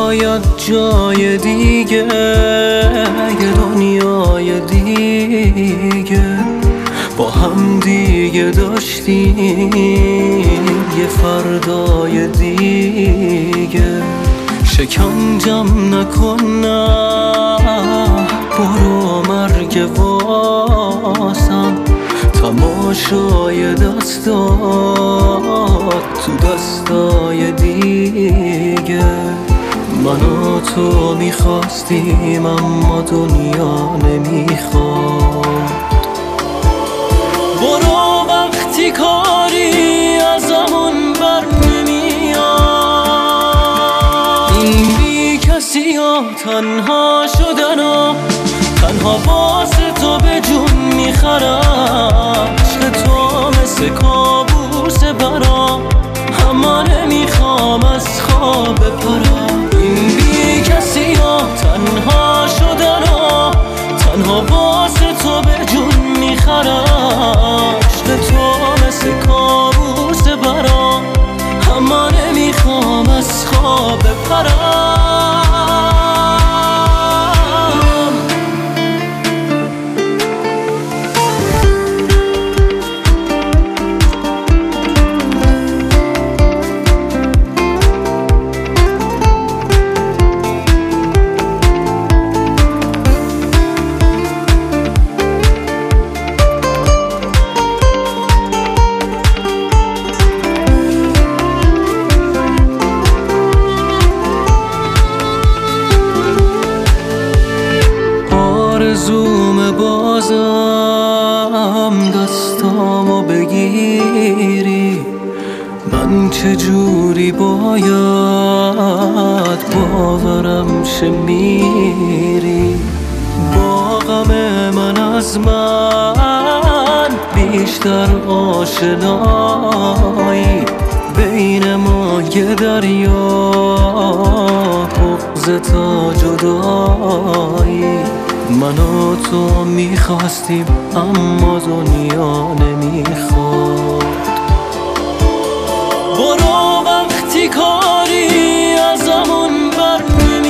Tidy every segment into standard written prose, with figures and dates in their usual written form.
شاید جای دیگه، یه دنیای دیگه با هم دیگه داشتیم، یه فردای دیگه. شکنجم نکن نه، برو مرگ واسم، تماشای دستات تو دستای دیگه. من و تو میخواستیم اما دنیا نمیخواد. برو وقتی کاری ازمون بر نمیاد، این بی کسی و تنها شدن و تنها واسه تو به جون میخرم. عشق تو مثل کابوس برام، اما نمیخوام از خواب بپرم. این بی کسی و تنها شدن و تنها واسه تو به جون میخرم. عشق تو مثل کابوس برام، اما نمیخوام از خواب بپرم. آرزوم بازم دستامو بگیری، من چجوری باید باورم شه میری. با غم من از من بیشتر آشنایی، بین ما یه دریا بغض تا جدایی. من و تو میخواستیم اما دنیا نمیخواد. برو وقتی کاری ازمون بر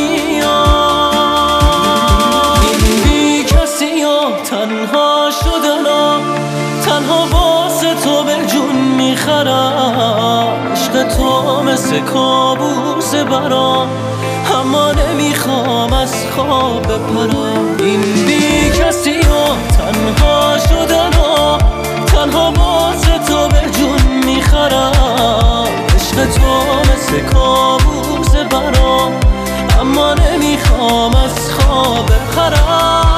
نمیاد، این بی کسی و تنها شدن و تنها واسه تو به جون میخرم. عشق تو مثل کابوس برام، اما نمیخوام از خواب بپرم. این بی کسی و تنها شدن و تنها واسه تو به جون میخرم. عشق تو مثل کابوس برام، اما نمیخوام از خواب بپرم.